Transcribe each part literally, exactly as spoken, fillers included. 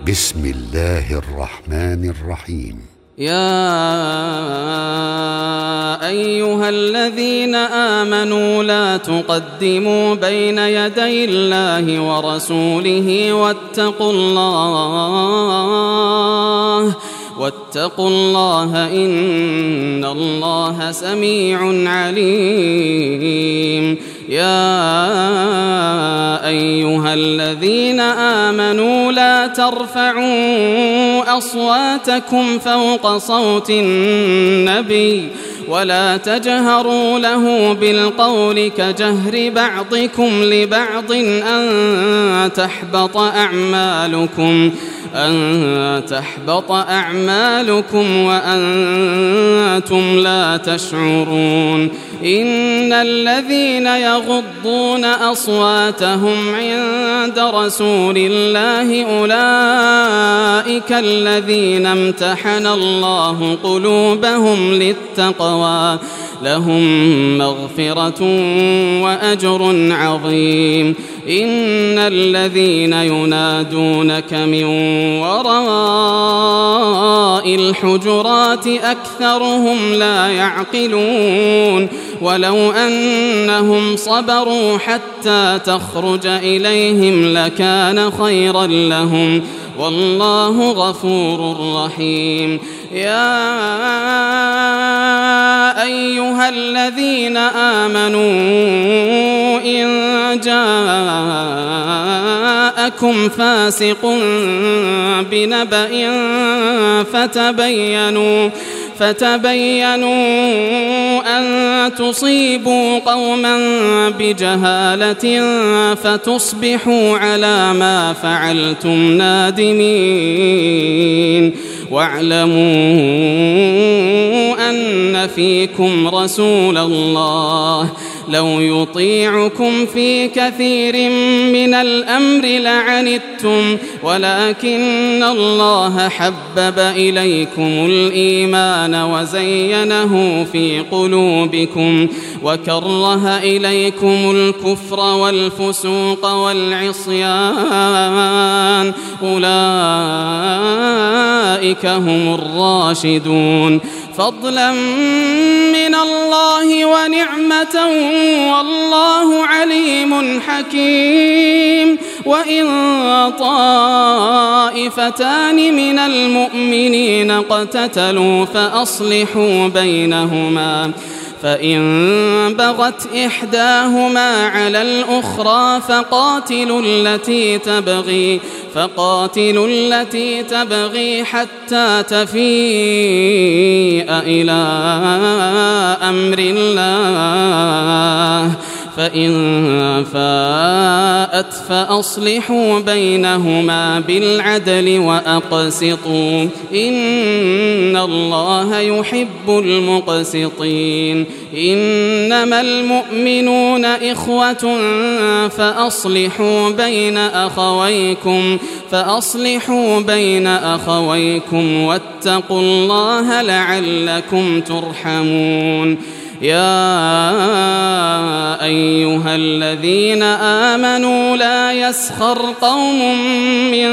بسم الله الرحمن الرحيم. يا أيها الذين آمنوا لا تقدموا بين يدي الله ورسوله واتقوا الله واتقوا الله إن الله سميع عليم. يا أيها الذين آمنوا لا ترفعوا أصواتكم فوق صوت النبي ولا تجهروا له بالقول كجهر بعضكم لبعض أن تحبط أعمالكم أن تحبط أعمالكم وأنتم لا تشعرون. إن الذين يغضون أصواتهم عند رسول الله أولئك الذين امتحن الله قلوبهم للتقوى لهم مغفرة وأجر عظيم. إن الذين ينادونك من وراء الحجرات أكثرهم لا يعقلون. ولو أنهم صبروا حتى تخرج إليهم لكان خيرا لهم والله غفور رحيم. يا أيها الذين آمنوا إن جاءكم فاسق بنبأ فتبينوا فتبينوا أن تصيبوا قوما بجهالة فتصبحوا على ما فعلتم نادمين. واعلموا أن فيكم رسول الله لو يطيعكم في كثير من الأمر لعنتم ولكن الله حبب إليكم الإيمان وزينه في قلوبكم وكره إليكم الكفر والفسوق والعصيان أولئك هم الراشدون فضلا من الله ونعمة والله عليم حكيم. وإن طائفتان من المؤمنين اقتتلوا فأصلحوا بينهما فإن بغت إحداهما على الأخرى فقاتلوا التي تبغي فقاتلوا التي تبغي حتى تفيء إلى أمر الله فإن فاءت فأصلحوا بينهما بالعدل وأقسطوا إن الله يحب المقسطين. إنما المؤمنون إخوة فأصلحوا بين أخويكم فأصلحوا بين أخويكم واتقوا الله لعلكم ترحمون. يا أيها الذين آمنوا لا يسخر قوم من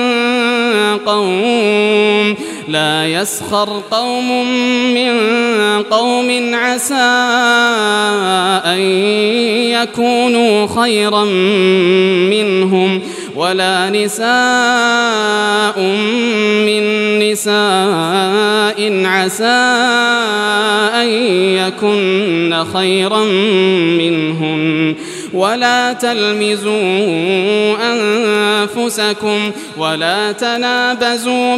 قوم لا يسخر قوم من قوم عسى أن يكونوا خيرا منهم ولا نساء من نساء عسى أن يكن خيرا منهن ولا تلمزوا أنفسكم ولا تنابزوا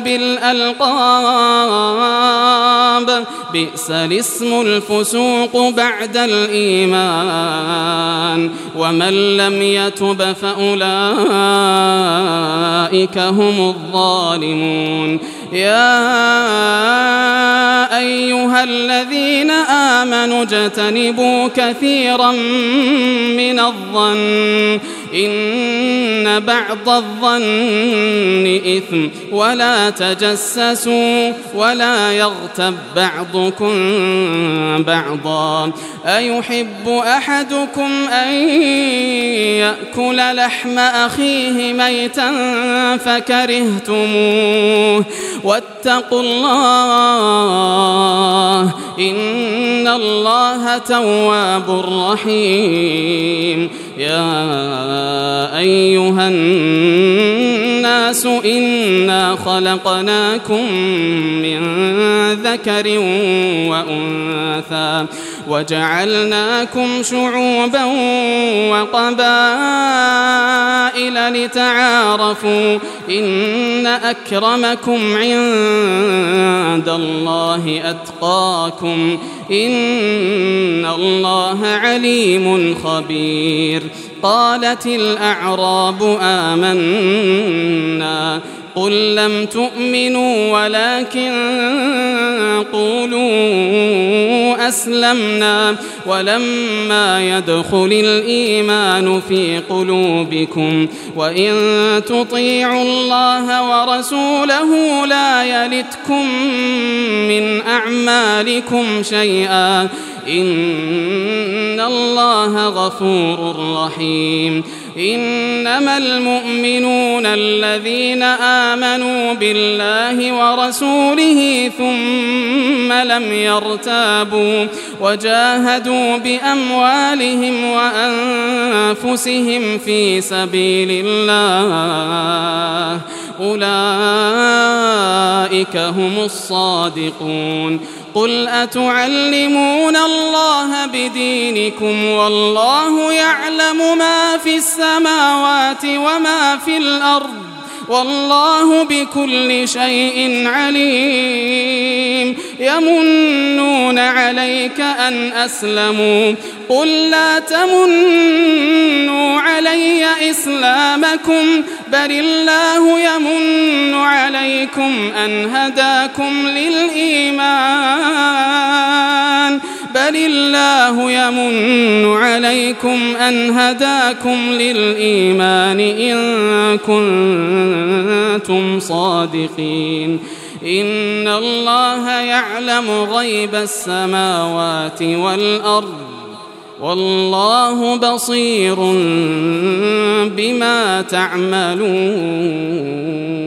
بالألقاب بئس الاسم الفسوق بعد الإيمان ومن لم يتب فأولئك هم الظالمون. يا أيها الذين آمنوا اجتنبوا كثيرا من الظن إن بعض الظن إثم ولا تجسسوا ولا يغتب بعضكم بعضا أيحب أحدكم أن يأكل لحم أخيه ميتا فكرهتموه واتقوا الله إن الله تواب رحيم يا أيها الناس إنا خلقناكم من ذكر وأنثى وجعلناكم شعوبا وقبائل لتعارفوا إن أكرمكم عند الله أتقاكم إن الله عليم خبير قالت الأعراب آمنا قل لم تؤمنوا ولكن قولوا أسلمنا ولما يدخل الإيمان في قلوبكم وإن تطيعوا الله ورسوله لا يلتكم من أعمالكم شيئا إن الله غفور رحيم إنما المؤمنون الذين آمنوا بالله ورسوله ثم لم يرتابوا وجاهدوا بأموالهم وأنفسهم في سبيل الله أولئك هم الصادقون قل أتعلمون الله بدينكم والله يعلم ما في السماوات وما في الأرض والله بكل شيء عليم يمنون عليك أن أسلموا قل لا تمنوا علي إسلامكم بل الله يمن عليكم أن هداكم للإيمان بل الله يمن عليكم أن هداكم للإيمان إن كنتم صادقين إن الله يعلم غيب السماوات والأرض والله بصير بما تعملون.